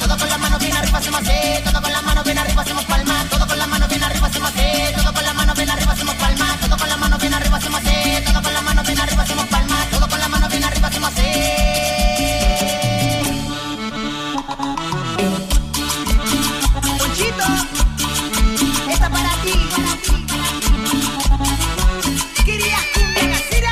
todo con las manos bien arriba hacemos así, todo con las manos bien arriba hacemos palmas, todo con las manos bien arriba hacemos así, todo con las manos bien arriba hacemos palmas, todo con las manos bien arriba hacemos así, todo con las manos bien arriba hacemos palmas, todo con las manos bien arriba hacemos así. Ponchito, esta para ti. Quería cumbia casera.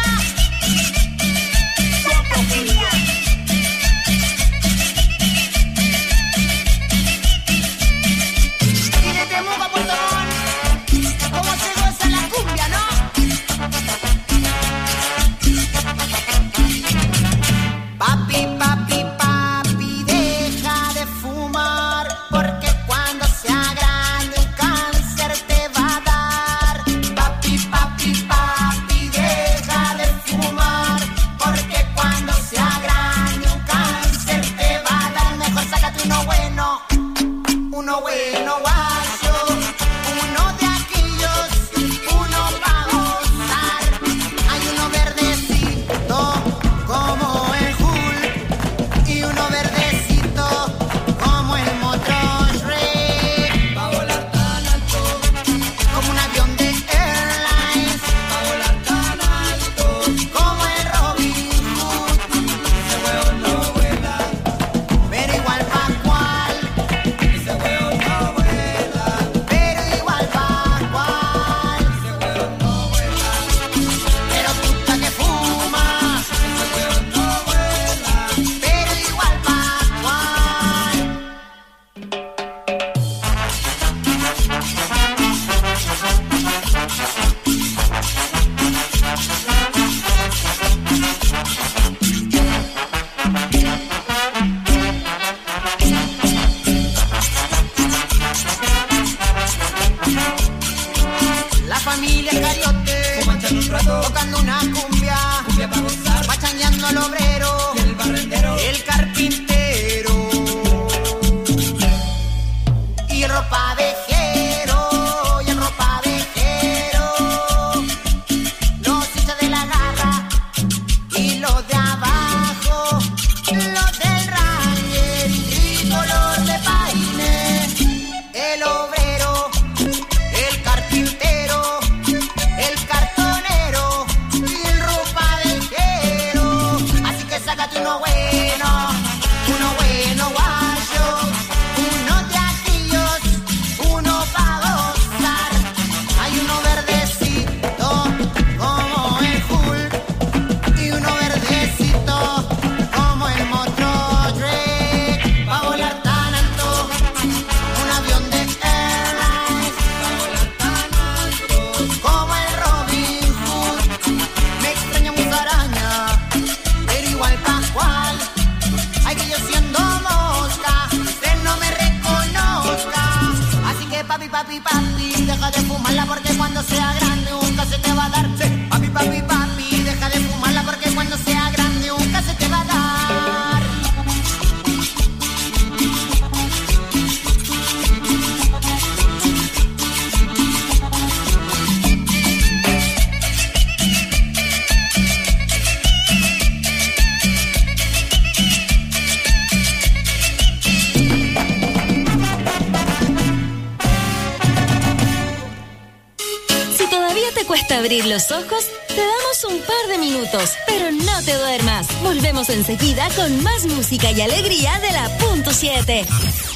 Abrir los ojos, te damos un par de minutos, pero no te duermas. Volvemos enseguida con más música y alegría de la Punto 7.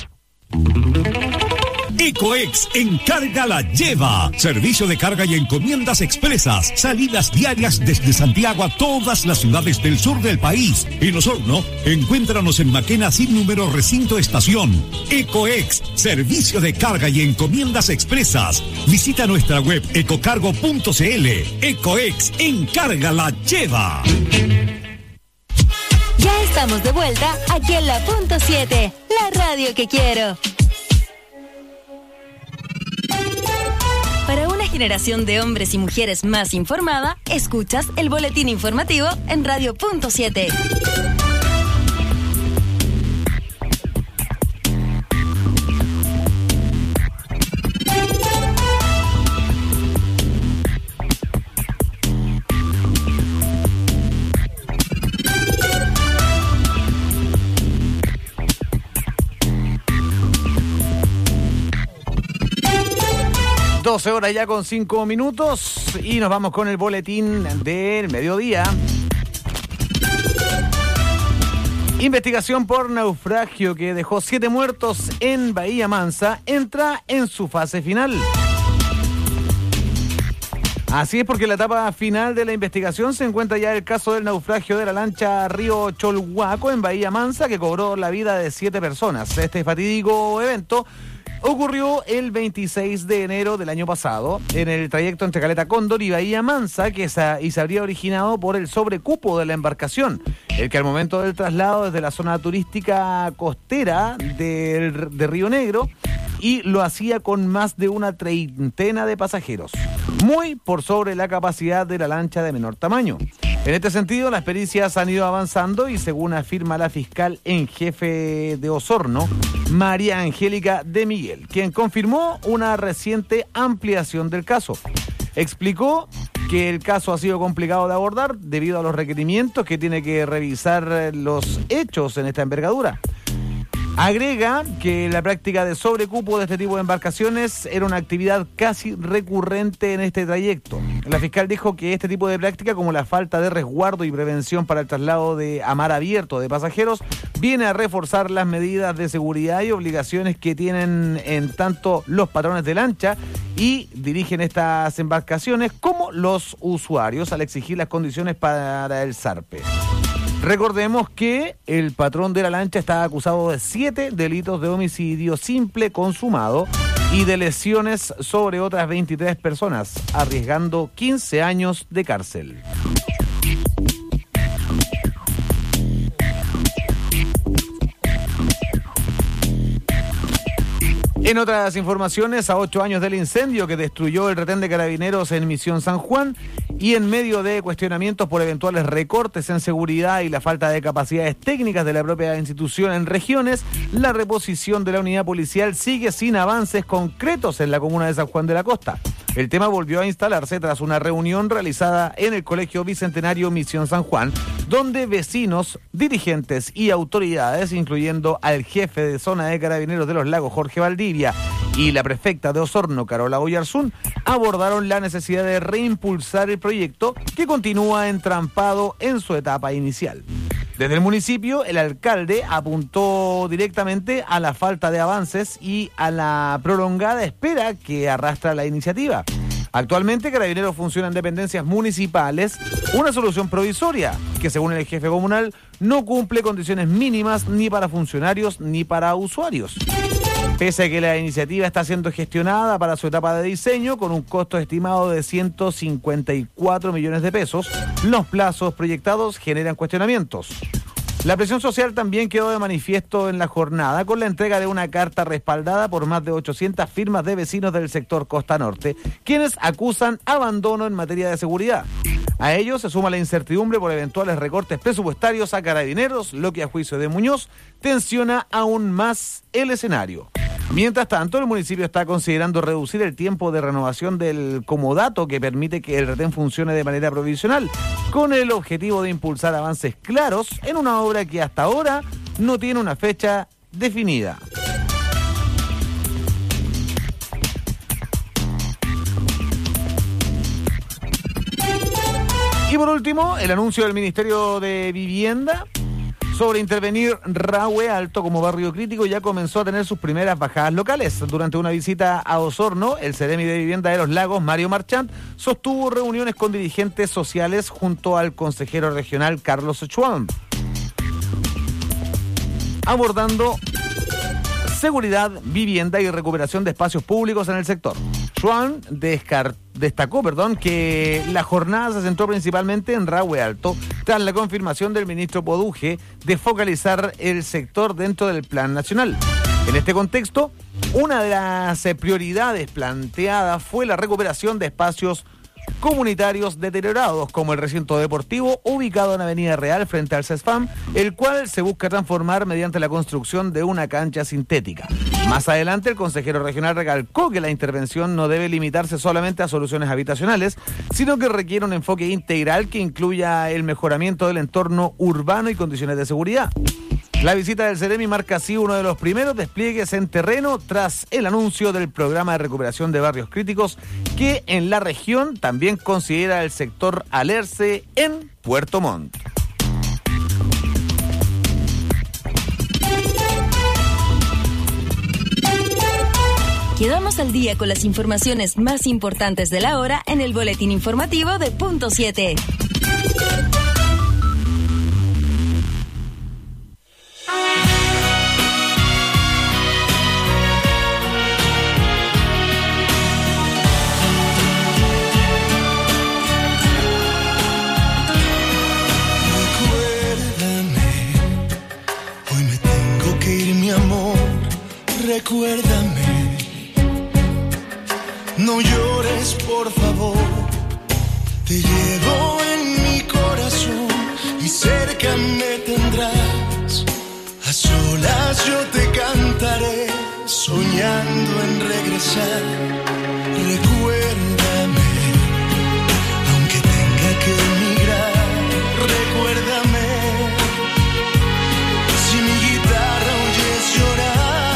Ecoex Encarga la Lleva. Servicio de carga y encomiendas expresas. Salidas diarias desde Santiago a todas las ciudades del sur del país. En Osorno, encuéntranos en Maquena sin número recinto estación. Ecoex, servicio de carga y encomiendas expresas. Visita nuestra web ecocargo.cl. Ecoex Encarga la Lleva. Ya estamos de vuelta aquí en la Punto 7, la radio que quiero. Para una generación de hombres y mujeres más informada, escuchas el boletín informativo en Radio Punto 7. 12 horas ya con 5 minutos y nos vamos con el boletín del mediodía. Investigación por naufragio que dejó 7 muertos en Bahía Mansa entra en su fase final. Así es, porque en la etapa final de la investigación se encuentra ya el caso del naufragio de la lancha Río Cholhuaco en Bahía Mansa, que cobró la vida de 7 personas. Este fatídico evento ocurrió el 26 de enero del año pasado en el trayecto entre Caleta Cóndor y Bahía Mansa, y se habría originado por el sobrecupo de la embarcación, el que al momento del traslado desde la zona turística costera de Río Negro, y lo hacía con más de una treintena de pasajeros, muy por sobre la capacidad de la lancha de menor tamaño. En este sentido, las pericias han ido avanzando y, según afirma la fiscal en jefe de Osorno, María Angélica de Miguel, quien confirmó una reciente ampliación del caso. Explicó que el caso ha sido complicado de abordar debido a los requerimientos que tiene que revisar los hechos en esta envergadura. Agrega que la práctica de sobrecupo de este tipo de embarcaciones era una actividad casi recurrente en este trayecto. La fiscal dijo que este tipo de práctica, como la falta de resguardo y prevención para el traslado a mar abierto de pasajeros, viene a reforzar las medidas de seguridad y obligaciones que tienen en tanto los patrones de lancha y dirigen estas embarcaciones como los usuarios al exigir las condiciones para el zarpe. Recordemos que el patrón de la lancha está acusado de 7 delitos de homicidio simple consumado y de lesiones sobre otras 23 personas, arriesgando 15 años de cárcel. En otras informaciones, a 8 años del incendio que destruyó el retén de Carabineros en Misión San Juan y en medio de cuestionamientos por eventuales recortes en seguridad y la falta de capacidades técnicas de la propia institución en regiones, la reposición de la unidad policial sigue sin avances concretos en la comuna de San Juan de la Costa. El tema volvió a instalarse tras una reunión realizada en el Colegio Bicentenario Misión San Juan, donde vecinos, dirigentes y autoridades, incluyendo al jefe de zona de Carabineros de los Lagos, Jorge Valdivia, y la prefecta de Osorno, Carola Oyarzún, abordaron la necesidad de reimpulsar el proyecto que continúa entrampado en su etapa inicial. Desde el municipio, el alcalde apuntó directamente a la falta de avances y a la prolongada espera que arrastra la iniciativa. Actualmente, Carabineros funciona en dependencias municipales, una solución provisoria que, según el jefe comunal, no cumple condiciones mínimas ni para funcionarios ni para usuarios. Pese a que la iniciativa está siendo gestionada para su etapa de diseño con un costo estimado de 154 millones de pesos, los plazos proyectados generan cuestionamientos. La presión social también quedó de manifiesto en la jornada con la entrega de una carta respaldada por más de 800 firmas de vecinos del sector Costa Norte, quienes acusan abandono en materia de seguridad. A ello se suma la incertidumbre por eventuales recortes presupuestarios a Carabineros, lo que a juicio de Muñoz tensiona aún más el escenario. Mientras tanto, el municipio está considerando reducir el tiempo de renovación del comodato que permite que el retén funcione de manera provisional, con el objetivo de impulsar avances claros en una obra que hasta ahora no tiene una fecha definida. Y por último, el anuncio del Ministerio de Vivienda sobre intervenir Rahue Alto como barrio crítico ya comenzó a tener sus primeras bajadas locales. Durante una visita a Osorno, el Seremi de Vivienda de los Lagos, Mario Marchant, sostuvo reuniones con dirigentes sociales junto al consejero regional Carlos Schwab, abordando seguridad, vivienda y recuperación de espacios públicos en el sector. Schwab destacó que la jornada se centró principalmente en Rahue Alto, tras la confirmación del ministro Poduje de focalizar el sector dentro del Plan Nacional. En este contexto, una de las prioridades planteadas fue la recuperación de espacios comunitarios deteriorados, como el recinto deportivo ubicado en Avenida Real frente al CESFAM, el cual se busca transformar mediante la construcción de una cancha sintética. Más adelante, el consejero regional recalcó que la intervención no debe limitarse solamente a soluciones habitacionales, sino que requiere un enfoque integral que incluya el mejoramiento del entorno urbano y condiciones de seguridad. La visita del Ceremi marca así uno de los primeros despliegues en terreno tras el anuncio del programa de recuperación de barrios críticos que en la región también considera el sector Alerce en Puerto Montt. Quedamos al día con las informaciones más importantes de la hora en el boletín informativo de Punto 7. Recuérdame, no llores por favor, te llevo en mi corazón y cerca me tendrás, a solas yo te cantaré, soñando en regresar. Recuérdame, aunque tenga que emigrar, recuérdame, si mi guitarra oyes llorar.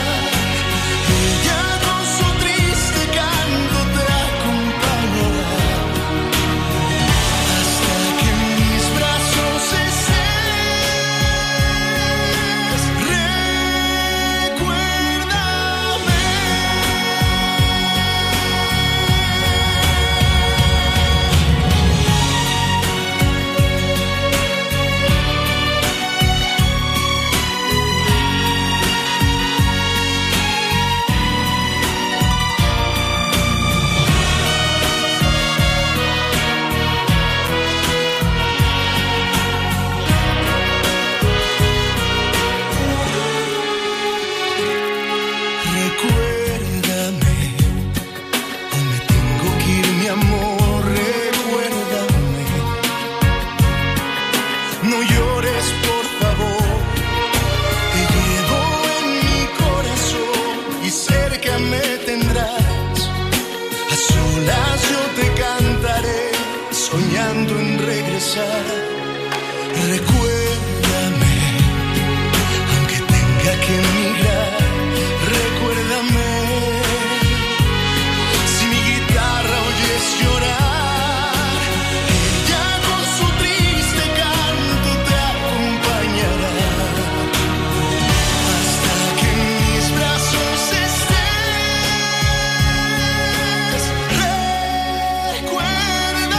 Soñando en regresar, recuérdame, aunque tenga que emigrar, recuérdame, si mi guitarra oyes llorar, ella con su triste canto te acompañará, hasta que en mis brazos estés, recuerda.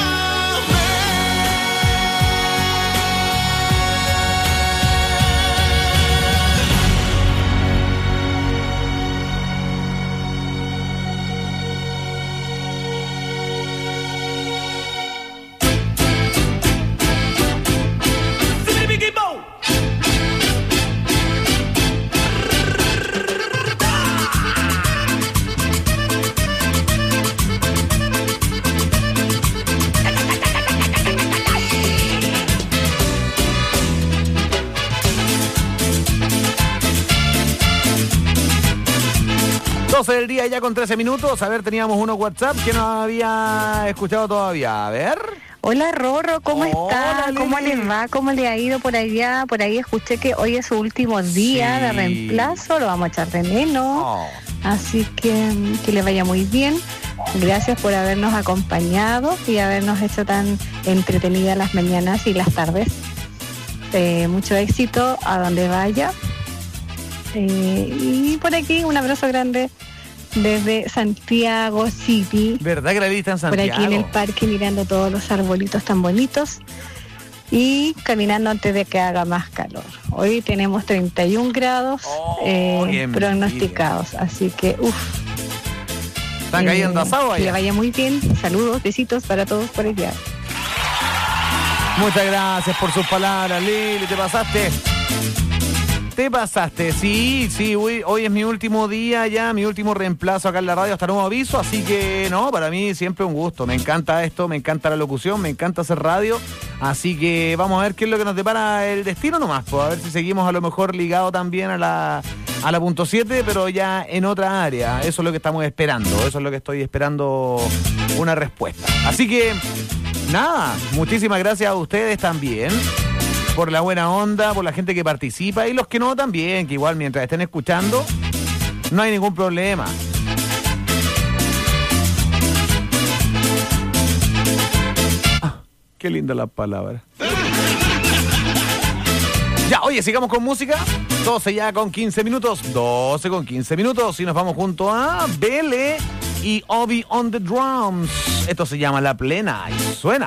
Del día ya con 13 minutos. A ver, teníamos uno WhatsApp que no había escuchado todavía. A ver. Hola Rorro, ¿cómo está? Lili. ¿Cómo les va? ¿Cómo le ha ido por allá? Por ahí escuché que hoy es su último día de reemplazo, lo vamos a echar de menos. Así que le vaya muy bien. Gracias por habernos acompañado y habernos hecho tan entretenidas las mañanas y las tardes. Mucho éxito a donde vaya. Y por aquí un abrazo grande desde Santiago City. ¿Verdad que la viste en Santiago? Por aquí en el parque mirando todos los arbolitos tan bonitos y caminando antes de que haga más calor. Hoy tenemos 31 grados pronosticados, así que ¿están cayendo asado allá? Que le vaya muy bien. Saludos, besitos para todos por allá. Muchas gracias por sus palabras, Lili, te pasaste. Te pasaste, sí, hoy es mi último día ya, mi último reemplazo acá en la radio hasta nuevo aviso, así que no, para mí siempre un gusto, me encanta esto, me encanta la locución, me encanta hacer radio, así que vamos a ver qué es lo que nos depara el destino nomás, pues a ver si seguimos a lo mejor ligado también a la Punto 7, pero ya en otra área, eso es lo que estamos esperando, eso es lo que estoy esperando una respuesta. Así que, nada, muchísimas gracias a ustedes también. por la buena onda, por la gente que participa y los que no también, que igual mientras estén escuchando no hay ningún problema. Qué linda la palabra. Ya, oye, sigamos con música. 12 ya con 15 minutos. 12 con 15 minutos. Y nos vamos junto a Bele y Obi on the drums. Esto se llama La Plena y suena.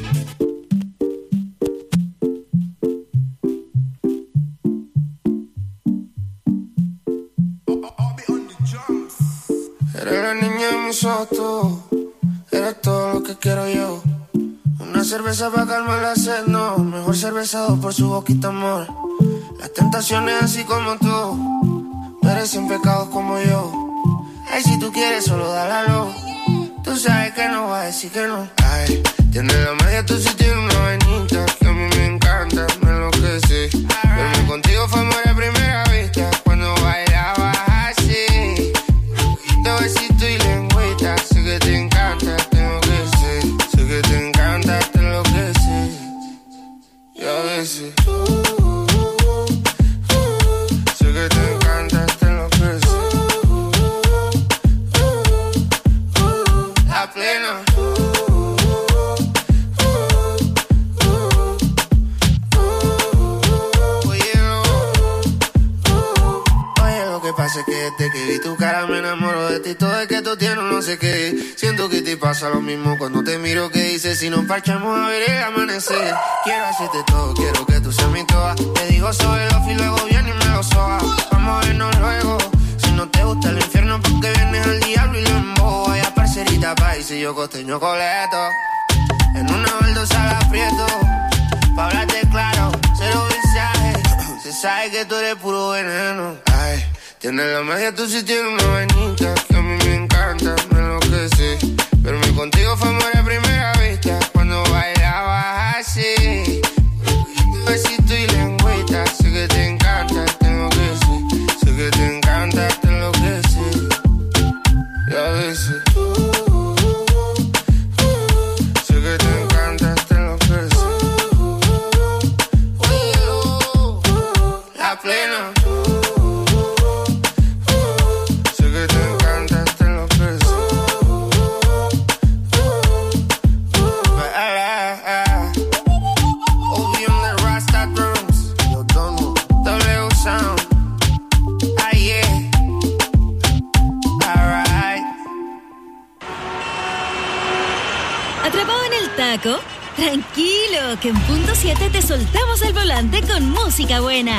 Eres la niña de mis ojos, tú. Eres todo lo que quiero yo. Una cerveza para calmar la sed, no. Mejor cervezado por su boquita, amor. Las tentaciones así como tú. Merecen pecados como yo. Ay, si tú quieres, solo dale luz. Tú sabes que no va a decir que no. Ay, tienes la magia, tú sí tienes una vainita que a mí me encanta, me enloquece. Verme contigo fue amor a primera vista. Cuando bailabas así, poquito besito y lengüita. Sé que te encanta, tengo que ser. Sé que te encanta, te enloquece. Y a veces sé que te encanta, te enloquece. La plena. Pasa que desde que vi tu cara me enamoro de ti. Todo es que tú tienes no sé qué. Siento que te pasa lo mismo cuando te miro. Que dices si nos parchamos a ver el amanecer. Quiero hacerte todo, quiero que tú seas mi toa. Te digo sobre los y luego viene y me lo soba. Vamos a vernos luego. Si no te gusta el infierno porque vienes al diablo y lo embobo. Vaya parcerita país y yo costeño coleto. En una baldosa la aprieto. Pa' hablarte claro, cero visaje. Se sabe que tú eres puro veneno. Ay, tienes la magia, tú sí tienes una vainita que a mí me encanta, me enloquece. Verme contigo fue amor a primera vista. Cuando bailabas así, besito y lengüita. Sé que te encanta, te enloquece. Sé que te encanta, te enloquece. Y a veces sé que te encanta, te enloquece. La plena. Tranquilo, que en punto 7 te soltamos el volante con música buena.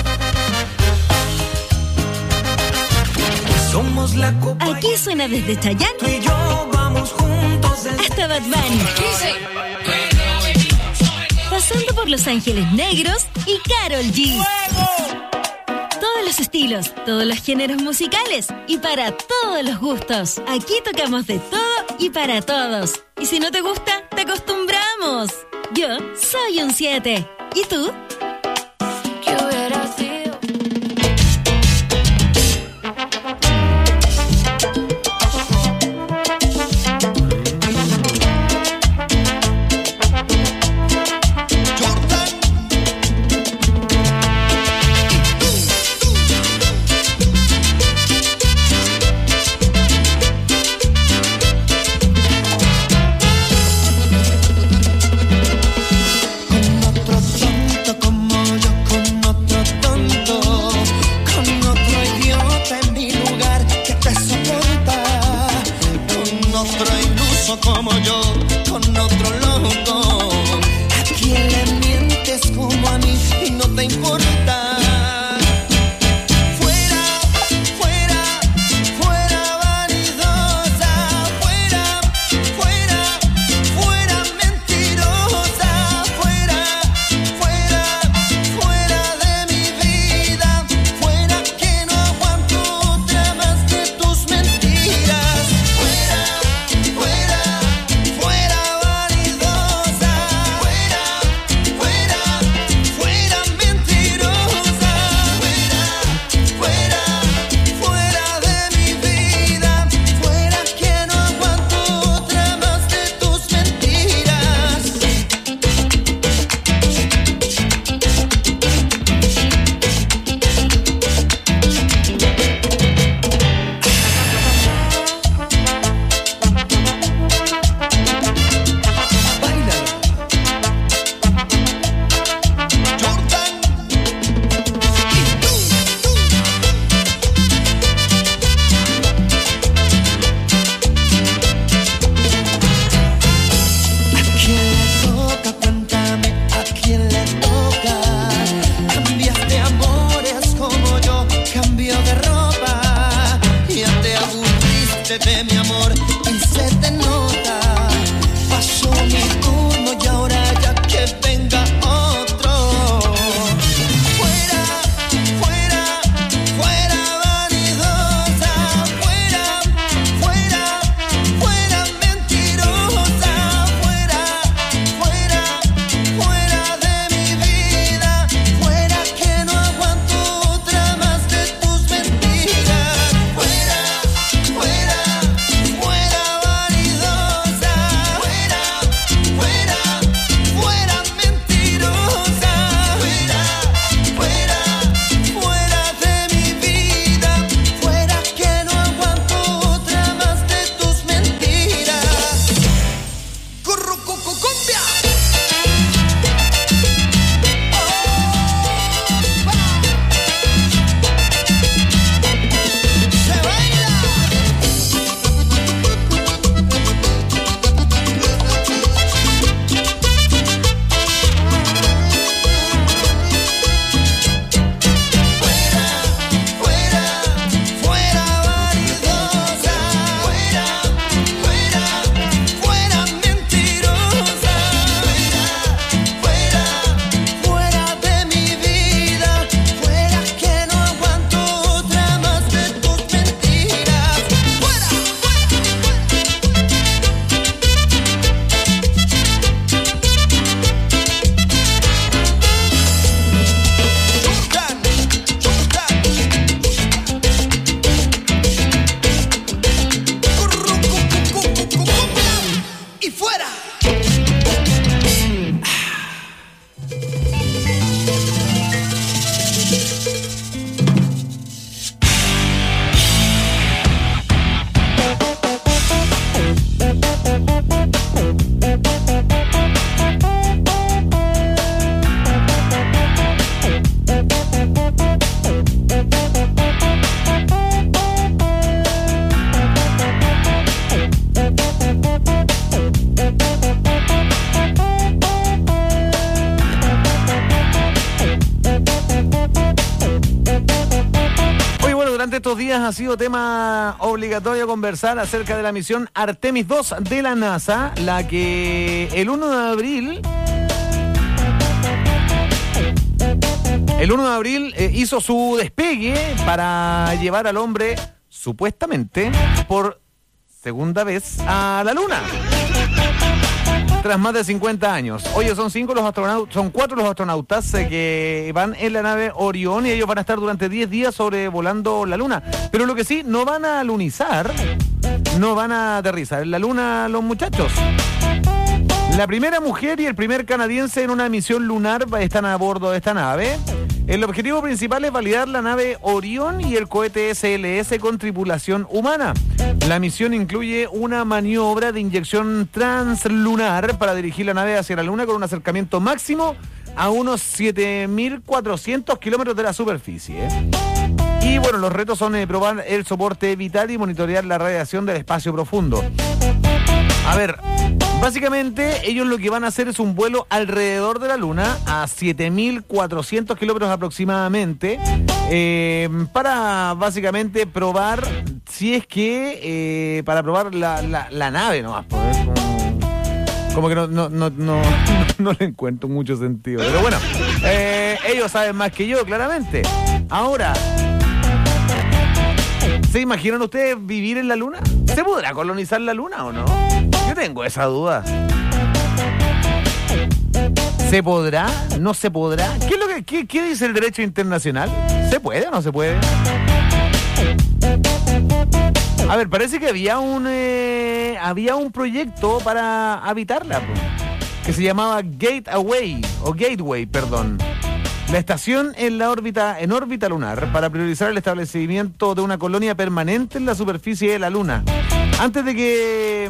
Somos la copa. Aquí suena desde Chayanne Tú y yo vamos juntos hasta Bad Bunny. Pasando por Los Ángeles Negros y Karol G. Todos los estilos, todos los géneros musicales y para todos los gustos. Aquí tocamos de todo y para todos. Y si no te gusta, te acostumbramos. Yo soy un 7. ¿Y tú? ¿Qué hubiera sido? Como yo, con otro loco. ¿A quién le mientes como a mí y no te importa? Fuera, fuera, fuera vanidosa. Fuera, fuera, fuera mentirosa. Fuera, fuera, fuera de mi vida. Fuera que no aguanto otra más de tus mentiras. Fuera, fuera. Fuera vanidosa, fuera, fuera, fuera mentirosa. se ve mi amor y se te nota. Pasó mi turno y ahora ya que venga otro. Fuera, fuera, fuera vanidosa. Fuera, fuera, fuera mentirosa. Fuera, fuera, fuera de mi vida. Fuera que no aguanto otra más de tus mentiras. Fuera, fuera, fuera vanidosa. Fuera, fuera, fuera mentirosa. Fuera, fuera, fuera de mi vida. Fuera que no aguanto otra más de tus mentiras. Currucucucumbia. Se baila. Fuera, fuera vanidosa. Fuera, fuera, fuera mentirosa. Fuera, fuera de mi vida. Fuera que no aguanto otra más de tus mentiras. Fuera, y fuera. Oye, bueno, durante estos días ha sido tema obligatorio conversar acerca de la misión Artemis 2 de la NASA, la que el 1 de abril hizo su despegue para llevar al hombre, supuestamente, por segunda vez a la Luna. Tras más de 50 años. Oye, son 4 los astronautas que van en la nave Orión y ellos van a estar durante 10 días sobrevolando la Luna. Pero lo que sí, no van a lunizar, no van a aterrizar en la Luna los muchachos. La primera mujer y el primer canadiense en una misión lunar están a bordo de esta nave. El objetivo principal es validar la nave Orión y el cohete SLS con tripulación humana. La misión incluye una maniobra de inyección translunar para dirigir la nave hacia la Luna con un acercamiento máximo a unos 7.400 kilómetros de la superficie. Y bueno, los retos son probar el soporte vital y monitorear la radiación del espacio profundo. A ver, básicamente ellos lo que van a hacer es un vuelo alrededor de la Luna a 7.400 kilómetros aproximadamente para básicamente probar si es que para probar la nave nomás, pues, como que no le encuentro mucho sentido, pero bueno, ellos saben más que yo, claramente. Ahora, ¿se imaginan ustedes vivir en la Luna? ¿Se podrá colonizar la Luna o no? Yo tengo esa duda. ¿Se podrá? ¿No se podrá? ¿Qué dice el derecho internacional? ¿Se puede o no se puede? A ver, parece que había un proyecto para habitarla, que se llamaba Gateway, perdón. La estación en órbita lunar para priorizar el establecimiento de una colonia permanente en la superficie de la Luna. Antes de que,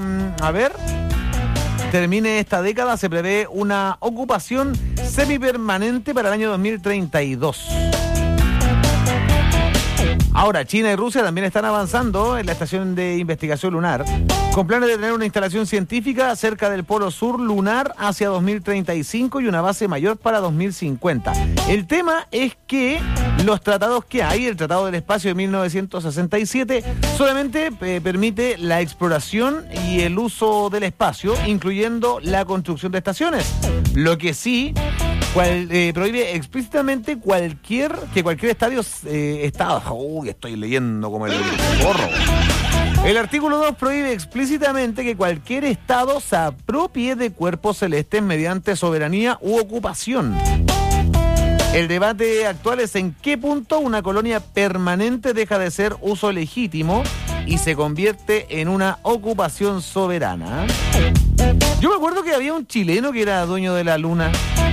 termine esta década, se prevé una ocupación semipermanente para el año 2032. Ahora, China y Rusia también están avanzando en la estación de investigación lunar, con planes de tener una instalación científica cerca del polo sur lunar hacia 2035 y una base mayor para 2050. El tema es que los tratados que hay, el Tratado del Espacio de 1967, solamente permite la exploración y el uso del espacio, incluyendo la construcción de estaciones. Lo que sí prohíbe explícitamente que cualquier estado. Uy, estoy leyendo como el gorro. El artículo 2 prohíbe explícitamente que cualquier estado se apropie de cuerpos celestes mediante soberanía u ocupación. El debate actual es en qué punto una colonia permanente deja de ser uso legítimo y se convierte en una ocupación soberana. Yo me acuerdo que había un chileno que era dueño de la luna.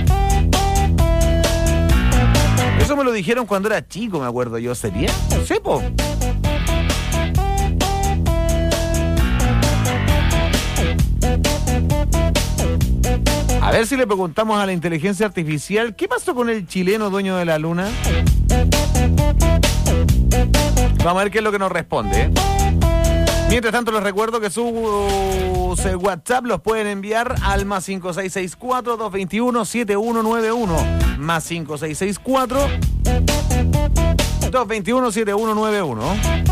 Eso me lo dijeron cuando era chico, me acuerdo yo. ¿Sería? No sé, po. A ver si le preguntamos a la inteligencia artificial, ¿qué pasó con el chileno dueño de la luna? Vamos a ver qué es lo que nos responde. Mientras tanto, les recuerdo que sus WhatsApp los pueden enviar al más 5664-221-7191. Más 5664-221-7191.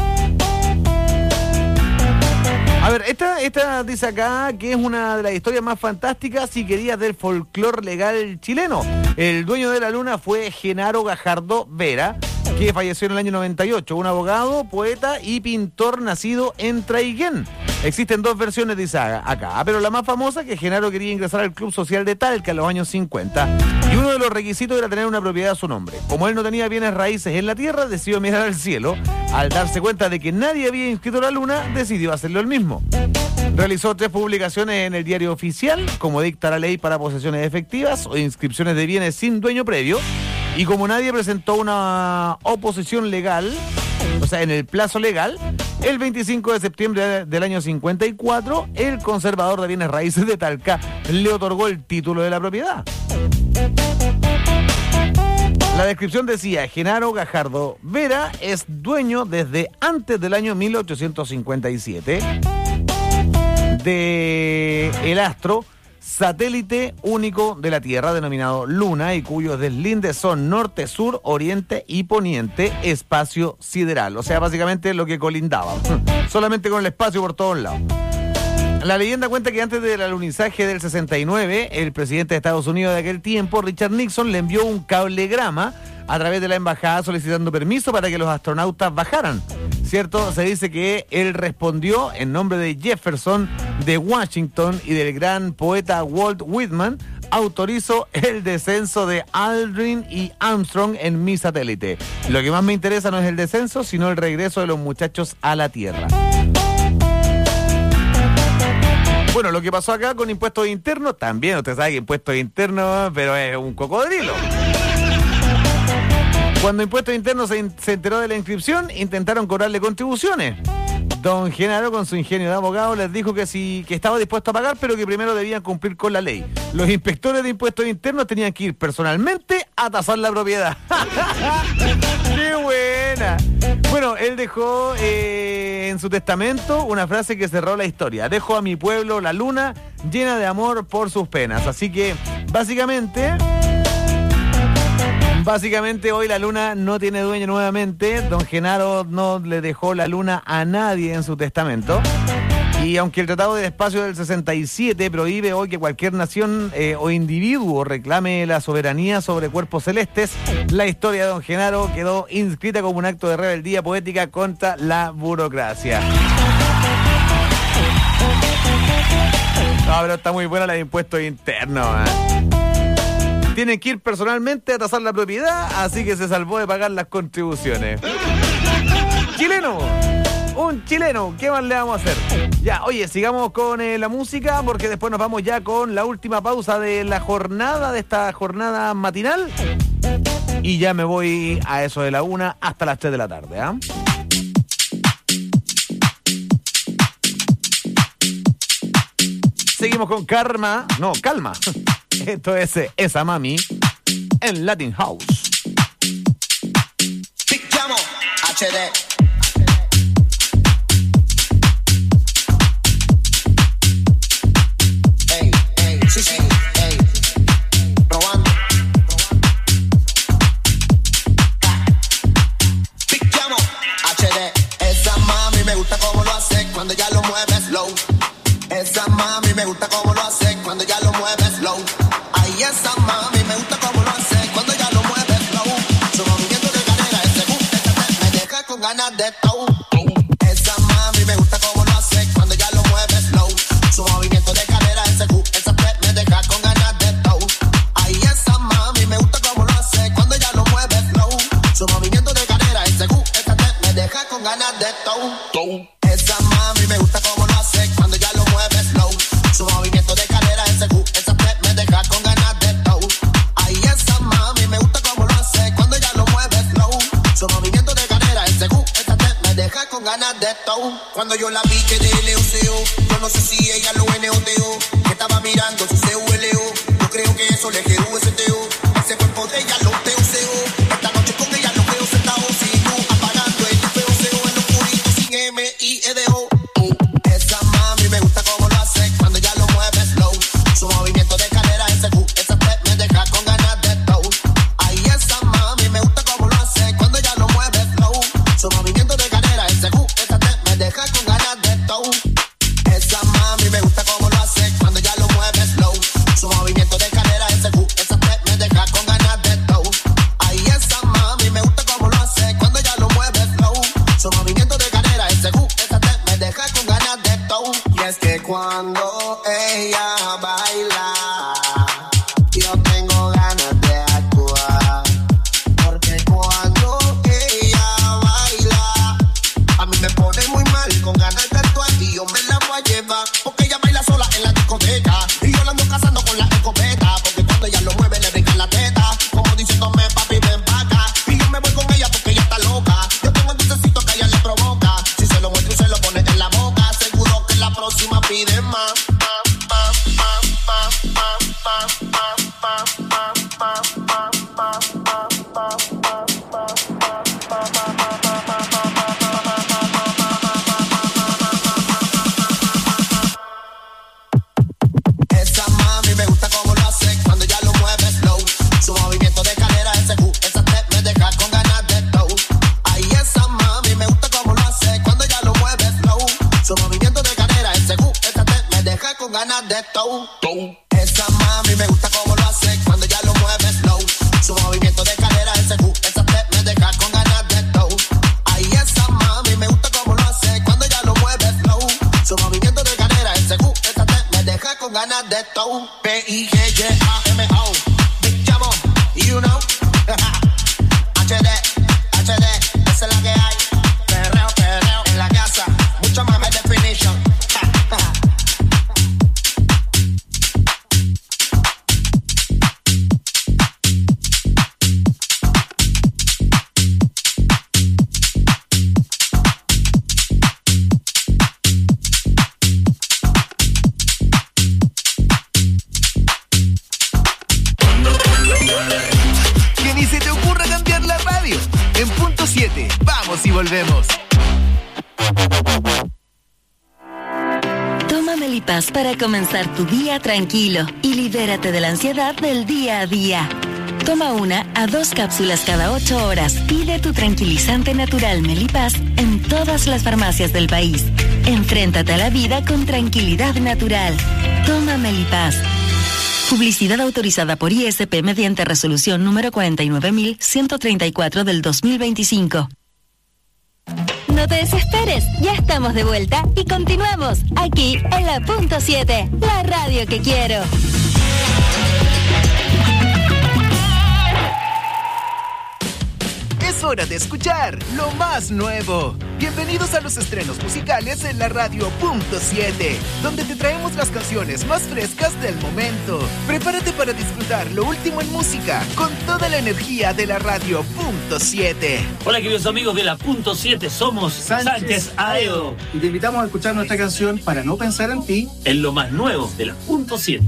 A ver, esta dice acá que es una de las historias más fantásticas y queridas del folclore legal chileno. El dueño de la luna fue Genaro Gajardo Vera, que falleció en el año 98, un abogado, poeta y pintor nacido en Traiguén. Existen dos versiones, dice acá, pero la más famosa que Genaro quería ingresar al Club Social de Talca en los años 50, y uno de los requisitos era tener una propiedad a su nombre. Como él no tenía bienes raíces en la tierra, decidió mirar al cielo. Al darse cuenta de que nadie había inscrito la luna, decidió hacerlo él mismo. Realizó 3 publicaciones en el diario oficial, como dicta la ley para posesiones efectivas o inscripciones de bienes sin dueño previo, y como nadie presentó una oposición legal, o sea, en el plazo legal, el 25 de septiembre del año 54, el conservador de bienes raíces de Talca le otorgó el título de la propiedad. La descripción decía: Genaro Gajardo Vera es dueño desde antes del año 1857 de el astro satélite único de la Tierra denominado Luna y cuyos deslindes son norte, sur, oriente y poniente, espacio sideral. O sea, básicamente lo que colindaba, solamente con el espacio por todos lados. La leyenda cuenta que antes del alunizaje del 69, el presidente de Estados Unidos de aquel tiempo, Richard Nixon, le envió un cablegrama a través de la embajada solicitando permiso para que los astronautas bajaran. ¿Cierto? Se dice que él respondió en nombre de Jefferson, de Washington y del gran poeta Walt Whitman: autorizo el descenso de Aldrin y Armstrong en mi satélite. Lo que más me interesa no es el descenso, sino el regreso de los muchachos a la Tierra. Bueno, lo que pasó acá con impuestos internos, también usted sabe que impuestos internos, pero es un cocodrilo. Cuando Impuestos Internos se enteró de la inscripción, intentaron cobrarle contribuciones. Don Genaro, con su ingenio de abogado, les dijo que estaba dispuesto a pagar, pero que primero debían cumplir con la ley. Los inspectores de Impuestos Internos tenían que ir personalmente a tasar la propiedad. ¡Qué buena! Bueno, él dejó en su testamento una frase que cerró la historia: dejo a mi pueblo la luna llena de amor por sus penas. Así que, básicamente hoy la luna no tiene dueño nuevamente. Don Genaro no le dejó la luna a nadie en su testamento. Y aunque el Tratado del Espacio del 67 prohíbe hoy que cualquier nación o individuo reclame la soberanía sobre cuerpos celestes, la historia de Don Genaro quedó inscrita como un acto de rebeldía poética contra la burocracia. No, pero está muy buena la de Impuestos Internos, Tienen que ir personalmente a tasar la propiedad, así que se salvó de pagar las contribuciones. ¡Chileno! Un chileno, ¿qué más le vamos a hacer? Ya, oye, sigamos con la música, porque después nos vamos ya con la última pausa de la jornada, de esta jornada matinal. Y ya me voy a eso de la 1 hasta las 3 de la tarde, ¿ah? Seguimos con Calma. Esto es Esa Mami en Latin House. Big Jamo, HD. Ey, ey, sí, sí, ey. Robando. Picamos HD. Esa mami me gusta como lo hace cuando ya lo mueve slow. Esa mami me gusta como lo hace cuando ya lo mueve slow. Ay, esa mami me gusta como lo hace cuando ya lo mueve slow. Su movimiento de cadera, ese me deja con ganas de tow. Esa mami me gusta como lo hace cuando ya lo mueve slow. Su movimiento de cadera, ese me deja con ganas de tow. Ay, esa mami me gusta como lo hace cuando ya lo mueve slow. Su movimiento de cadera, ese me deja con ganas de tow. Esa mami me gusta como lo hace cuando ya lo mueve slow. Su movimiento de cadera, ese me deja con ganas de tow. Ay, esa mami me gusta como lo hace cuando ya lo mueve slow. Su movimiento de cadera, ese me deja con ganas de tow. Cuando yo la vi que de leuseo, yo no sé si ella lo neoteo, que estaba mirando su CULO. Yo creo que eso le GUSTO. Ese cuerpo de ella lo teuseo. Esta noche con ella lo veo sentado sin luz, apagando el feoseo en lo oscurito sin MIEDO. Esa mami me gusta como lo hace cuando ya lo mueve slow. Su movimiento de cadera, ese me deja con ganas de tow. Ay, esa mami me gusta como lo hace cuando ya lo mueve slow. Su movimiento de cadera, ese me deja con ganas de tow. Esa mami me gusta como lo hace cuando ya lo mueve slow. Su movimiento de cadera, ese me deja con ganas de tow. Ay, esa mami me gusta como lo hace cuando ya lo mueve slow. Su movimiento de cadera, ese me deja con ganas de tow. Y es que cuando ella baila, yo tengo ganas de actuar. Porque cuando ella baila, a mí me pone muy mal, con ganas de actuar. Y yo me la voy a llevar, porque ella baila sola en la discoteca. Y yo la ando cazando con la escopeta, porque cuando ella lo mueve le brinca la teta, como diciéndome papi ven pa' acá. Y yo me voy con ella porque ella está loca. Yo tengo el dulcecito que a ella le provoca. Si se lo muestro y se lo pone en la boca, seguro que la próxima pide más. Esa mami me gusta como lo hace cuando ya lo mueve slow. Su movimiento de cadera, ese me deja con ganas de tow. Ay, esa mami me gusta como lo hace cuando ya lo mueve slow. Su movimiento de cadera, ese me deja con ganas de tow. Esa mami me gusta como lo hace cuando ya lo mueve slow. Su movimiento de cadera, ese me deja con ganas de tow. Ay, esa mami me gusta como lo hace cuando ya lo mueve slow. Su movimiento de cadera, ese me deja con ganas de tow. PIGYAMO, Big Jamo, you know. HD, esa es la que hay. Perreo en la casa, mucho más high definition. Que ni se te ocurra cambiar la radio. En punto 7, vamos y volvemos. Toma Melipaz para comenzar tu día tranquilo y libérate de la ansiedad del día a día. Toma 1 a 2 cápsulas cada 8 horas. Pide tu tranquilizante natural Melipaz en todas las farmacias del país. Enfréntate a la vida con tranquilidad natural. Toma Melipaz. Publicidad autorizada por ISP mediante resolución número 49.134 del 2025. No te desesperes, ya estamos de vuelta y continuamos aquí en la punto 7, la radio que quiero. Es hora de escuchar lo más nuevo. Bienvenidos a los estrenos musicales en la radio punto 7, donde te traemos las canciones más frescas del momento. Prepárate para disfrutar lo último en música con toda la energía de la radio punto 7. Hola queridos amigos de la punto 7, somos Sánchez Aedo. Y te invitamos a escuchar nuestra canción Para no pensar en ti, en lo más nuevo de la punto 7.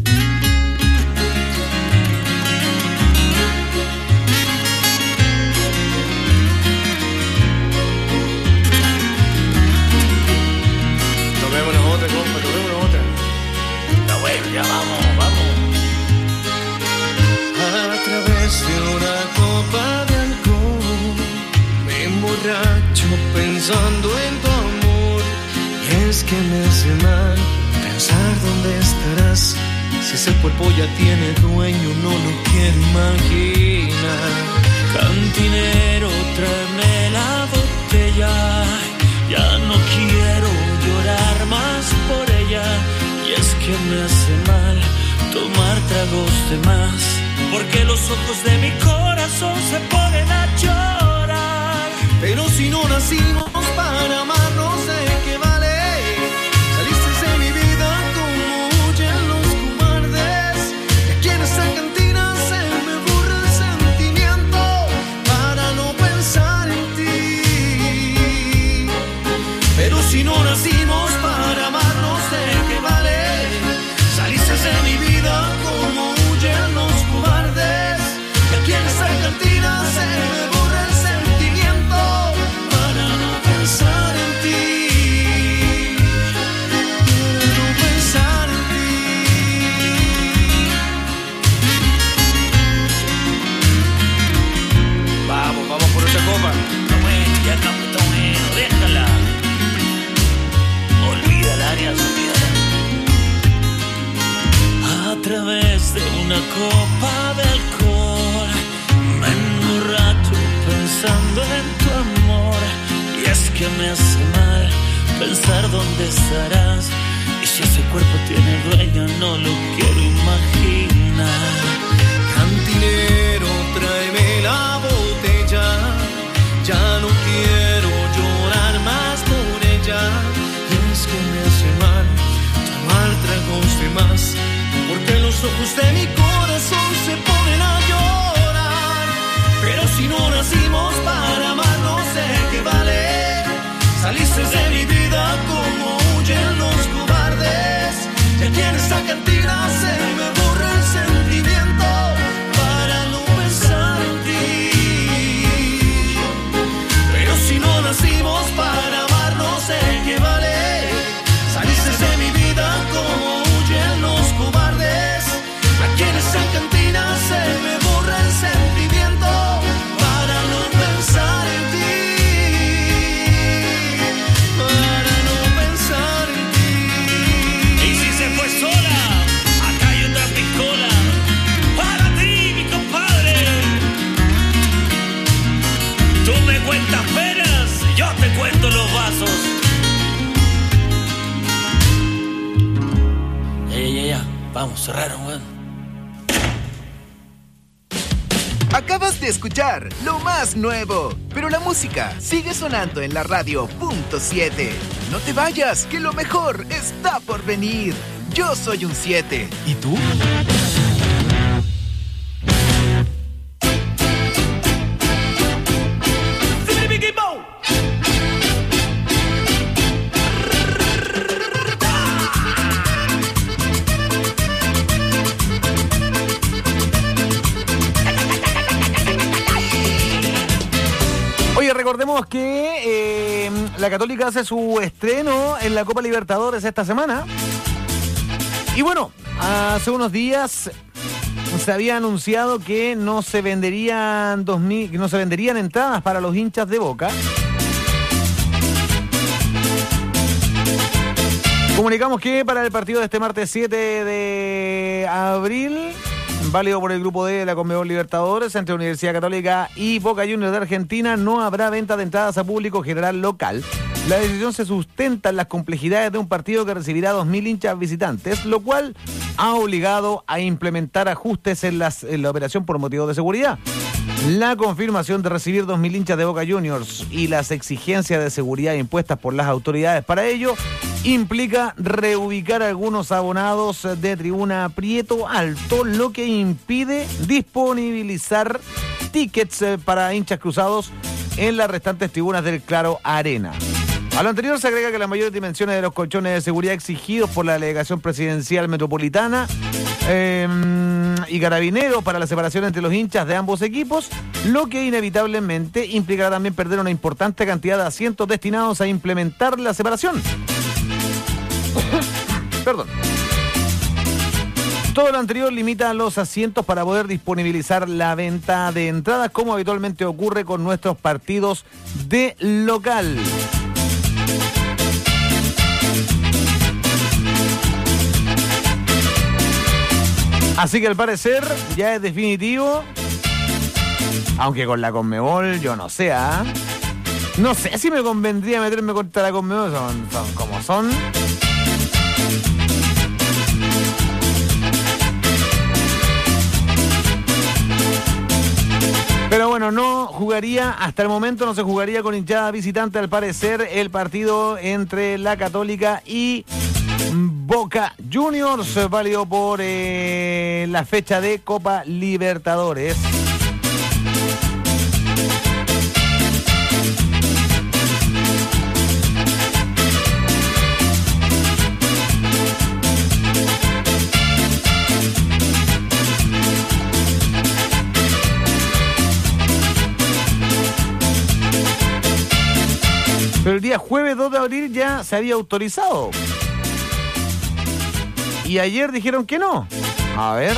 es que me hace mal pensar dónde estarás. Si ese cuerpo ya tiene dueño, no lo quiero imaginar. Cantinero, tráeme la botella. Ya no quiero llorar más por ella. Y es que me hace mal tomar tragos de más, porque los ojos de mi corazón se ponen a llorar. Pero si no nacimos para amarnos, ¿de qué vale? Saliste de mi vida como huyen los cobardes. Y aquí en esta cantina se me borra el sentimiento para no pensar en ti. Pero si no nacimos para amarnos, ¿de qué vale? Saliste de mi vida como huyen los cobardes. Y aquí en esta cantina se me borra el sentimiento para no pensar en ti. Para no pensar en ti. Vamos por otra copa. No, ya acabó, déjala. Olvídala, Arias, olvídala. A través de una copa de alcohol me emborracho pensando en tu amor. Y es que me hace mal pensar dónde estarás. Y si ese cuerpo tiene dueño, no lo quiero imaginar. Cantinero, tráeme la botella. Ya no quiero llorar más por ella. Y es que me hace mal tomar tragos de más, porque los ojos de mi corazón se ponen a llorar. Pero si no nacimos para amarnos, ¿de qué vale? Saliste de mi vida como huyen los cobardes. Y aquí en esta cantina se me borra el sentimiento para no pensar en ti. Pero si no nacimos para amarnos, ¿de qué vale? Saliste de mi vida como huyen los cobardes. Aquí en esa cantina se me borra el sentimiento para no pensar en ti. Para no pensar en ti. Y si se fue sola, acá hay otra piscola para ti, mi compadre. Tú me cuentas penas, yo te cuento los vasos. Ya, vamos, cerraron, weón. Acabas de escuchar lo más nuevo, pero la música sigue sonando en la radio .7. No te vayas, que lo mejor está por venir. Yo soy un 7. ¿Y tú? Oye, recordemos que la Católica hace su estreno en la Copa Libertadores esta semana. Y bueno, hace unos días se había anunciado que no se venderían entradas para los hinchas de Boca. Comunicamos que para el partido de este martes 7 de abril, válido por el grupo D de la Conmebol Libertadores entre Universidad Católica y Boca Juniors de Argentina, no habrá venta de entradas a público general local. La decisión se sustenta en las complejidades de un partido que recibirá 2.000 hinchas visitantes, lo cual ha obligado a implementar ajustes en la operación por motivos de seguridad. La confirmación de recibir 2.000 hinchas de Boca Juniors y las exigencias de seguridad impuestas por las autoridades para ello implica reubicar algunos abonados de tribuna Prieto Alto, lo que impide disponibilizar tickets para hinchas cruzados en las restantes tribunas del Claro Arena. A lo anterior se agrega que las mayores dimensiones de los colchones de seguridad exigidos por la delegación presidencial metropolitana y Carabineros para la separación entre los hinchas de ambos equipos, lo que inevitablemente implicará también perder una importante cantidad de asientos destinados a implementar la separación. Perdón. Todo lo anterior limita los asientos para poder disponibilizar la venta de entradas, como habitualmente ocurre con nuestros partidos de local. Así que al parecer ya es definitivo. Aunque con la Conmebol yo no sé, ¿ah? No sé si me convendría meterme contra la Conmebol, son como son. Pero bueno, no jugaría, hasta el momento no se jugaría con hinchada visitante, al parecer, el partido entre la Católica y Boca Juniors, válido por la fecha de Copa Libertadores. Pero el día jueves 2 de abril ya se había autorizado. Y ayer dijeron que no. A ver.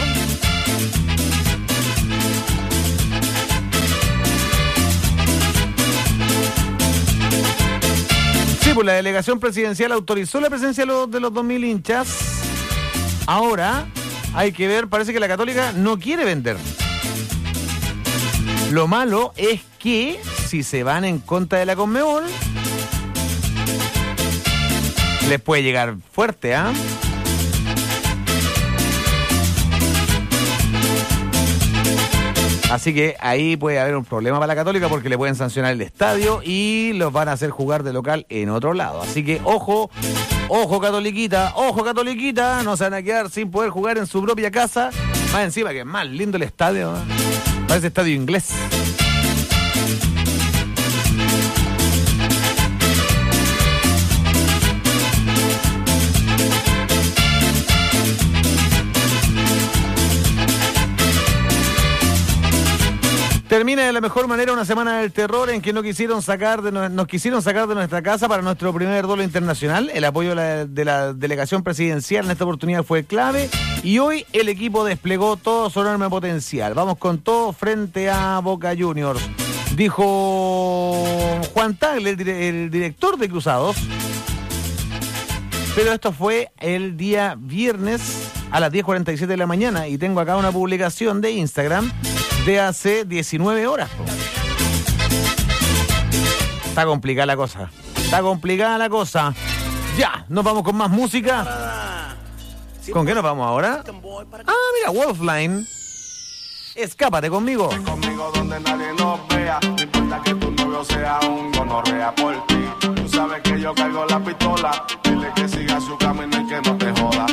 Sí, pues la delegación presidencial autorizó la presencia de los 2.000 hinchas. Ahora hay que ver, parece que la Católica no quiere vender. Lo malo es que si se van en contra de la Conmebol, les puede llegar fuerte, ¿ah? Así que ahí puede haber un problema para la Católica porque le pueden sancionar el estadio y los van a hacer jugar de local en otro lado. Así que ojo Catoliquita, no se van a quedar sin poder jugar en su propia casa. Más encima que es más lindo el estadio, ¿eh? Parece estadio inglés. Termina de la mejor manera una semana del terror en que nos quisieron sacar de nuestra casa para nuestro primer duelo internacional. El apoyo de la delegación presidencial en esta oportunidad fue clave y hoy el equipo desplegó todo su enorme potencial. Vamos con todo frente a Boca Juniors, dijo Juan Tagle, el director de Cruzados. Pero esto fue el día viernes a las 10:47 de la mañana y tengo acá una publicación de Instagram de hace 19 horas. Está complicada la cosa. Ya, nos vamos con más música. ¿Con qué nos vamos ahora? Mira, Wolfline. Escápate conmigo. Conmigo donde nadie nos vea. No importa que tu novio sea un gonorrea por ti. Tú sabes que yo cargo la pistola. Dile que siga su camino y que no te joda.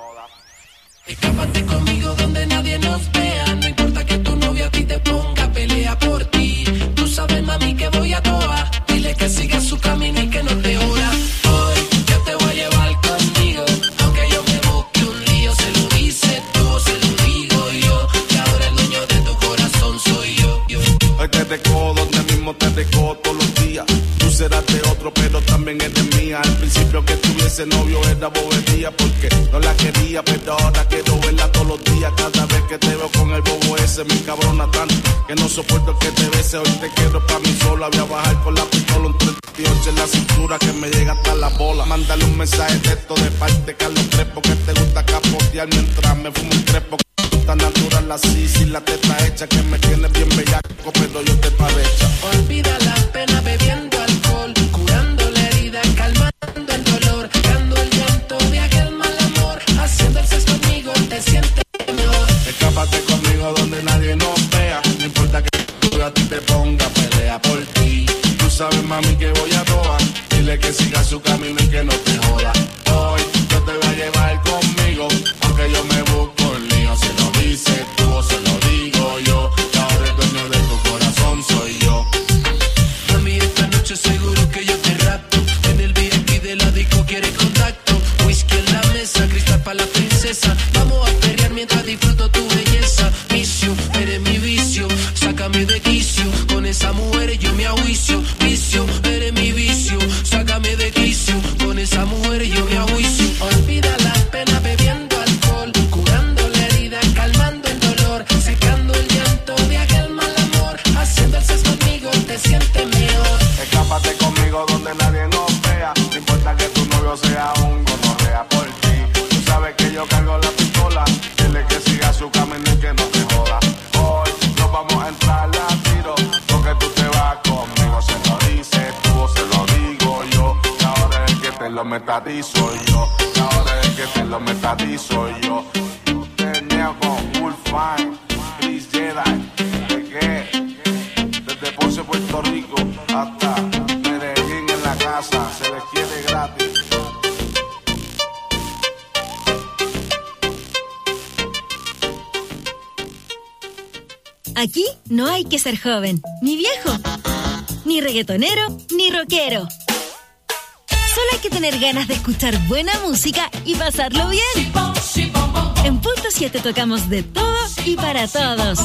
Escápate conmigo donde nadie nos vea. No importa que tu novio a ti te ponga, pelea por ti. Tú sabes, mami, que voy a toa. Dile que siga su camino y que no te joda. Hoy yo te voy a llevar conmigo. Aunque yo me busque un lío, se lo dices tú, se lo digo yo. Que ahora el dueño de tu corazón soy yo. Hoy te recojo donde mismo te recojo todos los días. Tú serás de otro, pero también eres mía. Al principio que tuviese novio era bobería porque no la quería, pero ahora quiero verla todos los días. Cada vez que te veo con el bobo ese me encabrona tanto que no soporto que te bese. Hoy te quiero pa' mí sola, voy a bajar con la pistola, un 38 en la cintura que me llega hasta la bola. Mándale un mensaje de texto de parte de Carlos Crespo que te gusta capotear mientras me fumo un crepo. Tan natural así, sin la teta hecha que me tiene bien bellaco, pero yo te parecha. Olvida la pena bebiendo alcohol, curando la herida, calmando el dolor, dando el llanto de aquel mal amor, haciendo el sexo conmigo te sientes mejor. Escápate conmigo donde nadie nos vea. No importa que tú a ti te ponga, pelea por ti. Tú sabes, mami, que voy a toa. Dile que siga su camino y que no te joda. Hoy yo te voy a llevar conmigo, aunque yo me busco el lío. Se lo dices tú o se lo digo yo. Que ahora el dueño de tu corazón soy yo. Mami, esta noche seguro que yo te rapto. En el VIP de la disco quiere contacto. Whisky en la mesa, cristal para la princesa. Vamos a perrear mientras disfruto tu belleza. Vicio, eres mi vicio. Sácame de quicio. Con esa mujer yo me ajuicio. Vicio, eres mi vicio. Sácame de quicio. Con esa mujer yo me ajuicio. Olvida la pena bebiendo alcohol, curando la herida, calmando el dolor, secando el llanto de aquel mal amor, haciendo el sexo conmigo te sientes mejor. Escápate conmigo donde nadie nos vea. No importa que tu novio sea un gonorrea por ti. Tú sabes que yo cargo la pistola. Dile que siga su metadizo yo. La hora es que te lo metadizo yo. Teneo con Full Fine, Chris Jedi, desde Ponce, Puerto Rico, hasta Medellín en la casa, se les quiere gratis. Aquí no hay que ser joven, ni viejo, ni reggaetonero, ni rockero. Solo hay que tener ganas de escuchar buena música y pasarlo bien. En Punto 7 tocamos de todo y para todos.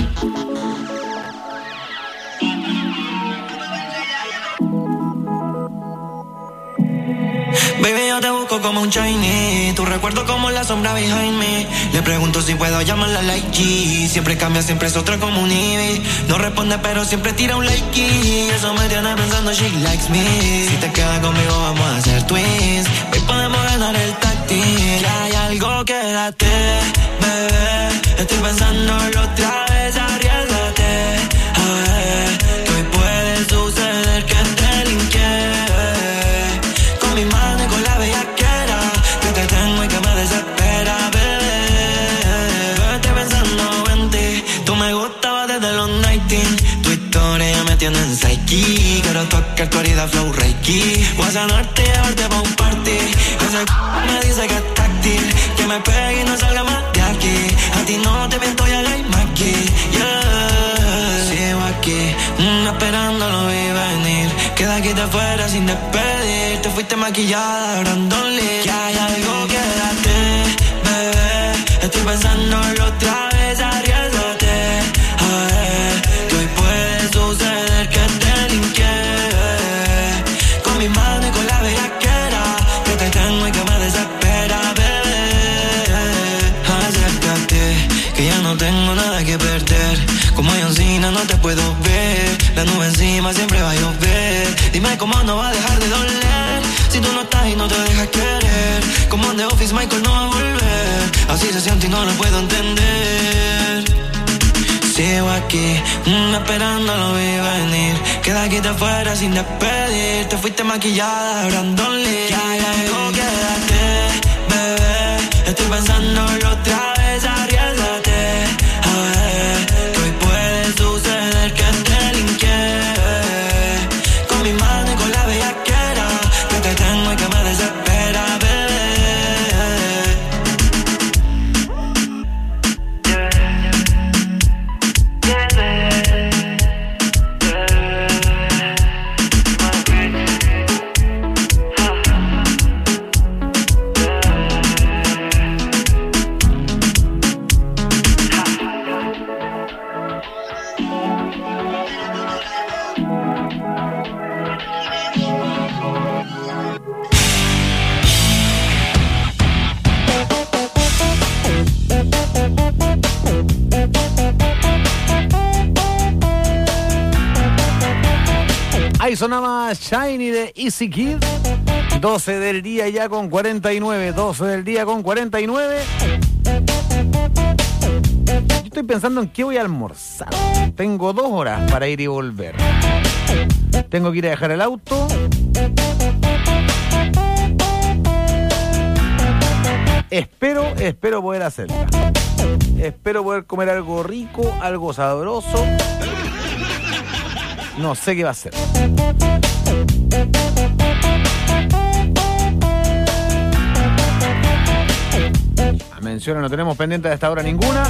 Baby, yo te busco como un Chinese. Tu recuerdo como la sombra behind me. Le pregunto si puedo llamarla like G. Siempre cambia, siempre es otra como un Ivy. No responde pero siempre tira un like y eso me tiene pensando she likes me. Si te quedas conmigo vamos a hacer twins. Hoy podemos ganar el táctil. Que hay algo, quédate, bebé. Estoy pensándolo otra vez, arriésgate. A ver, que hoy puede suceder que te linke. Con mi mano y con la bellaquera que te tengo y que me desespera, bebé. Estoy pensando en ti. Tú me gustabas desde los 19. Tu historia ya me tiene en psyche. Quiero tocar tu herida flow reiki. Voy a sanarte y llevarte pa' un party. Ese me dice que es táctil. Que me pegue y no salga más de aquí. A ti no te miento, ya la aquí. Yeah. Sigo aquí, esperando lo vi venir. Que de aquí te fuera sin despedir. Te fuiste maquillada, Brandon Lee. Que hay algo, quédate, bebé. Estoy pensándolo otra vez, arriésgate. A ver, que hoy puede suceder que te linke. Con mi mano y con la bellaquera que te tengo y que me desespera, bebé. Acércate, que ya no tengo nada que perder. Como John Cena no te puedo ver. La nube encima siempre va a llover. Dime cómo no va a dejar de doler. Si tú no estás y no te dejas querer. Como en The Office Michael no va a volver. Así se siente y no lo puedo entender. Sigo aquí, esperando lo vi venir. Que de aquí te fuera sin despedir. Te fuiste maquillada, Brandon Lee. Que hay algo, quédate, bebé. Estoy pensándolo otra vez, arriésgate. A ver, que hoy puede suceder que te linke. Con mi mano y con la bellaquera que te tengo y que me desespera, bebé. Ahí sonaba Shiny de Easy Kid. 12 del día ya con 49. 12 del día con 49. Yo estoy pensando en qué voy a almorzar. Tengo 2 horas para ir y volver. Tengo que ir a dejar el auto. Espero poder hacerla. Espero poder comer algo rico, algo sabroso. No sé qué va a ser. Menciona, no tenemos pendiente a esta hora ninguna.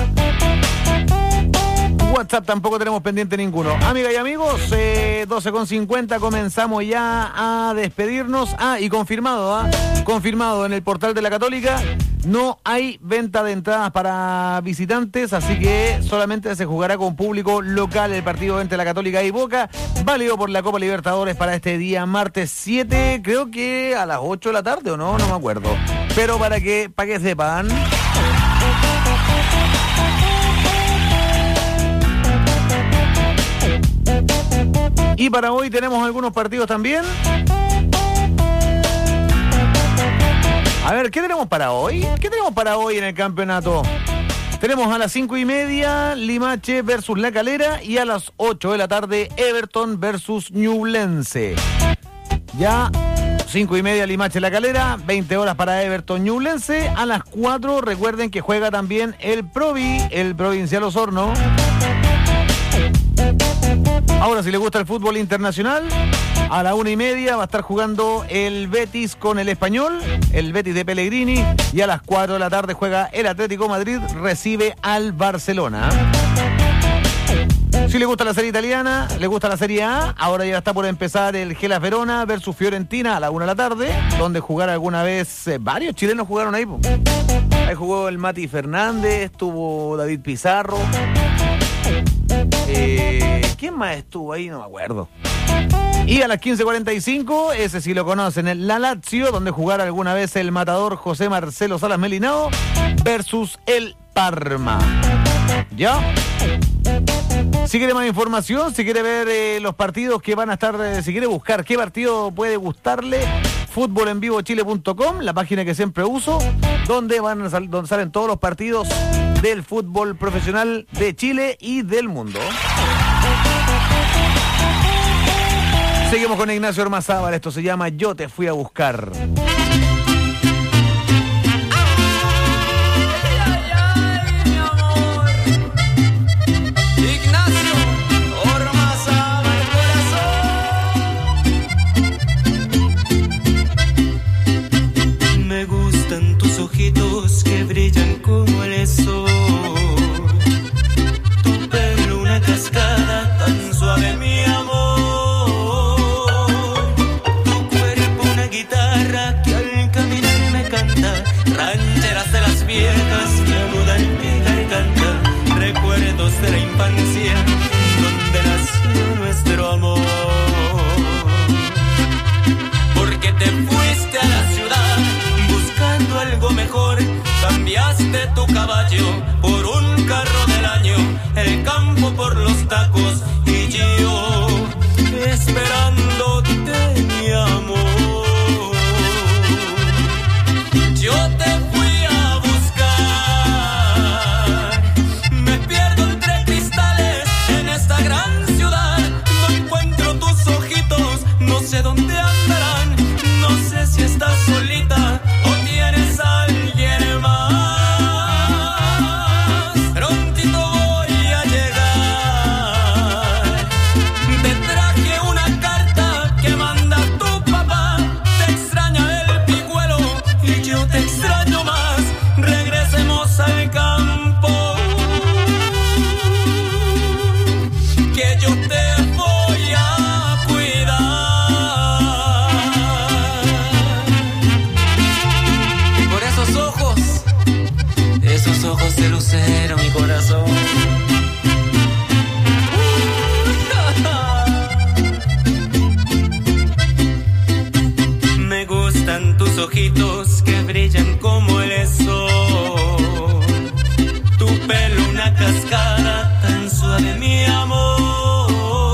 WhatsApp tampoco tenemos pendiente ninguno. Amigas y amigos, 12:50 comenzamos ya a despedirnos. Y confirmado en el portal de la Católica, no hay venta de entradas para visitantes, así que solamente se jugará con público local el partido entre la Católica y Boca, válido por la Copa Libertadores para este día martes 7, creo que a las 8 de la tarde o no me acuerdo. Pero para que sepan. Y para hoy tenemos algunos partidos también. A ver, ¿qué tenemos para hoy? ¿Qué tenemos para hoy en el campeonato? Tenemos a las 5:30 Limache versus La Calera y a las 8 de la tarde Everton versus Ñublense. Ya 5:30 Limache La Calera, 20 horas para Everton Ñublense. A las 4 recuerden que juega también el Provincial Osorno. Ahora, si le gusta el fútbol internacional, a la 1:30 va a estar jugando el Betis con el Español, el Betis de Pellegrini, y a las 4 de la tarde juega el Atlético Madrid, recibe al Barcelona. Si le gusta la serie italiana, le gusta la serie A, ahora ya está por empezar el Hellas Verona versus Fiorentina a la 1 de la tarde, donde jugaron alguna vez, varios chilenos jugaron ahí. Ahí jugó el Mati Fernández, estuvo David Pizarro. ¿Quién más estuvo ahí? No me acuerdo. Y a las 15:45, ese sí lo conocen, el La Lazio, donde jugará alguna vez el matador José Marcelo Salas Melinao versus el Parma. ¿Ya? Si quiere más información, si quiere ver los partidos que van a estar, si quiere buscar qué partido puede gustarle, futbolenvivochile.com, la página que siempre uso, donde donde salen todos los partidos del fútbol profesional de Chile y del mundo. Seguimos con Ignacio Ormazábal, esto se llama Yo te fui a buscar. Me gustan tus ojitos que brillan como el sol, tu pelo una cascada tan suave, mi amor, tu cuerpo una guitarra que al caminar me canta, rancheras de las viejas que anudan mi garganta, recuerdos de la infancia donde nació nuestro amor, porque te fuiste a la ciudad buscando algo mejor, cambiaste tu caballo por un carro del año, el campo por los tacos y yo esperándote, mi amor. Yo te fui a buscar, me pierdo entre cristales en esta gran ciudad, no encuentro tus ojitos, no sé dónde andarán, no sé si estás solita o tienes a alguien más. Prontito voy a llegar. Te traje una carta que manda tu papá. Te extraña el picuelo y yo te extraño más. Regresemos al campo, que yo te voy a cuidar. Esos ojos de lucero, mi corazón. Me gustan tus ojitos que brillan como el sol, tu pelo una cascada tan suave, mi amor,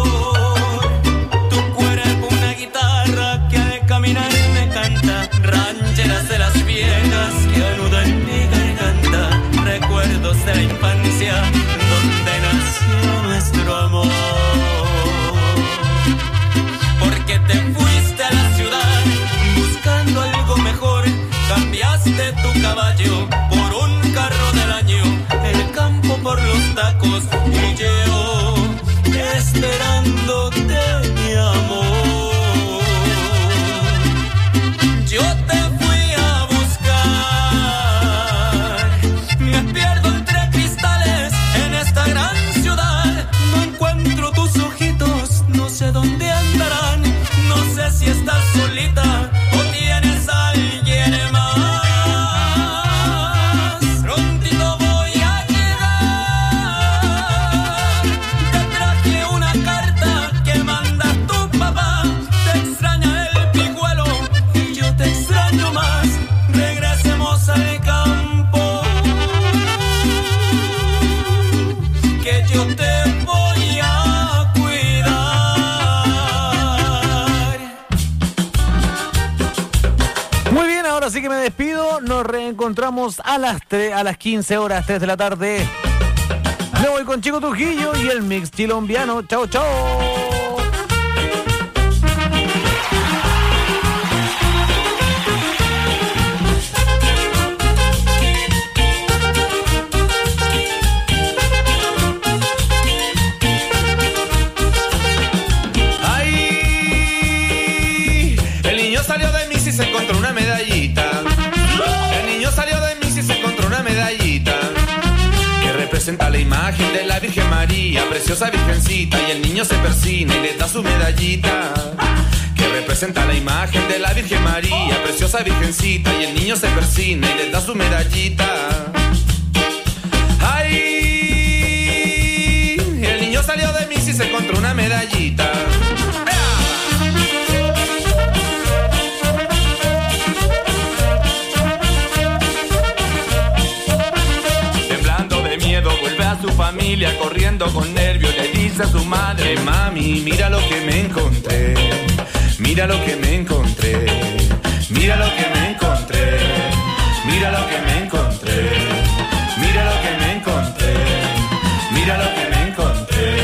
tu cuerpo una guitarra que al caminar me canta, rancheras de las viejas que anudan mi garganta, recuerdos de la infancia donde nació nuestro amor, porque te fuiste a la ciudad buscando algo mejor, cambiaste tu caballo por un carro del año, el campo por los tacos y yo esperándote, mi amor. Yo te fui a buscar, me pierdo entre cristales en esta gran ciudad, no encuentro tus ojitos, no sé dónde andarán, no sé si estás solita o tienes a alguien más. Prontito voy a llegar. Te traje una carta que manda tu papá. Te extraña el picuelo y yo te extraño más. Regresemos al campo, que yo te voy a cuidar. Muy bien, ahora sí que me despido. Nos reencontramos a las 15 horas, 3 de la tarde. Me voy con Chico Trujillo y el mix chilombiano. Chao, chao. representa la imagen de la Virgen María, preciosa virgencita, y el niño se persina y le da su medallita. Que representa la imagen de la Virgen María, preciosa virgencita, y el niño se persina y le da su medallita. ¡Ay! El niño salió de misa y se encontró una medallita. Vuelve a su familia corriendo con nervios, le dice a su madre: mami, mira lo que me encontré, mira lo que me encontré, mira lo que me encontré, mira lo que me encontré, mira lo que me encontré, mira lo que me encontré.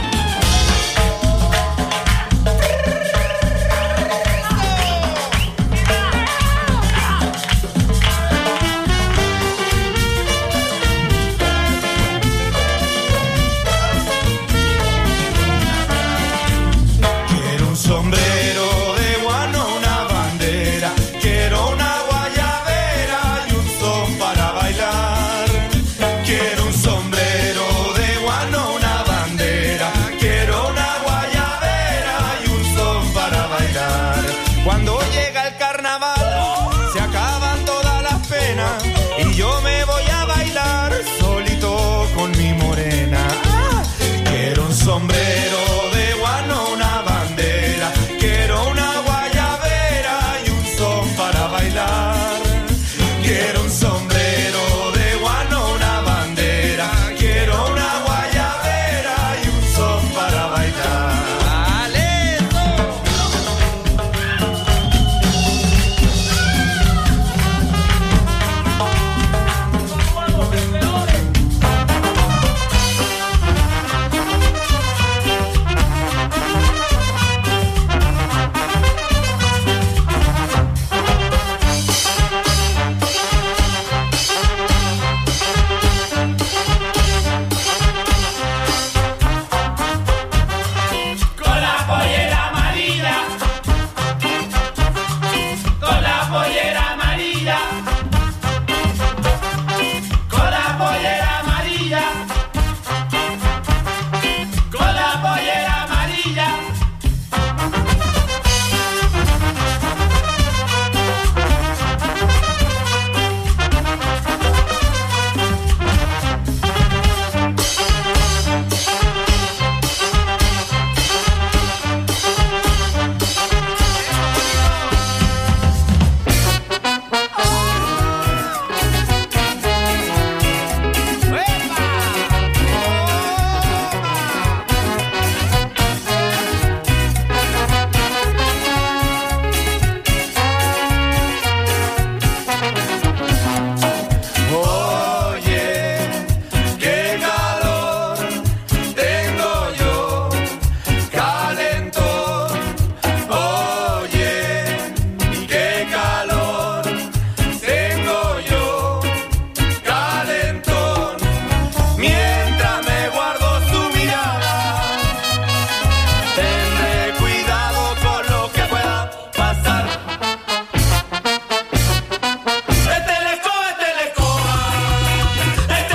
Sombrero de guano, una bandera, quiero una guayabera y un son para bailar. Quiero un sombrero de guano, una bandera, quiero una guayabera y un son para bailar. Cuando llega el carnaval, se acaban todas las penas y yo me voy a bailar solito con mi morena. Quiero un sombrero